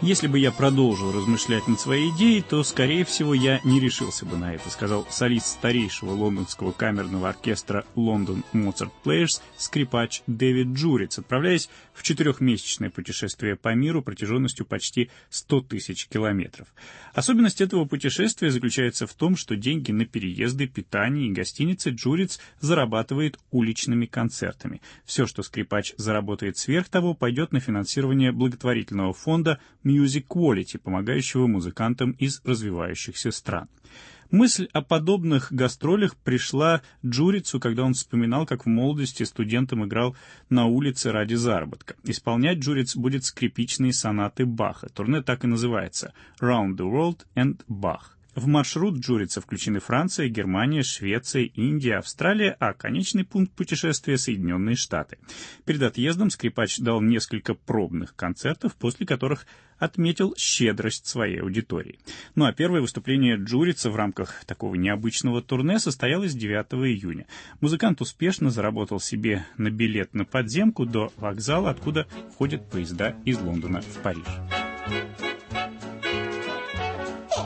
«Если бы я продолжил размышлять над своей идеей, то, скорее всего, я не решился бы на это», сказал солист старейшего лондонского камерного оркестра London Mozart Players, скрипач Дэвид Джуриц, отправляясь в 4-месячное путешествие по миру протяженностью почти 100 тысяч километров. Особенность этого путешествия заключается в том, что деньги на переезды, питание и гостиницы Джуриц зарабатывает уличными концертами. Все, что скрипач заработает сверх того, пойдет на финансирование благотворительного фонда Music Quality, помогающего музыкантам из развивающихся стран. Мысль о подобных гастролях пришла Джурицу, когда он вспоминал, как в молодости студентом играл на улице ради заработка. Исполнять Джуриц будет скрипичные сонаты Баха. Турне так и называется «Round the World and Bach». В маршрут Джурица включены Франция, Германия, Швеция, Индия, Австралия, а конечный пункт путешествия — Соединенные Штаты. Перед отъездом скрипач дал несколько пробных концертов, после которых отметил щедрость своей аудитории. Ну а первое выступление Джурица в рамках такого необычного турне состоялось 9 июня. Музыкант успешно заработал себе на билет на подземку до вокзала, откуда ходят поезда из Лондона в Париж.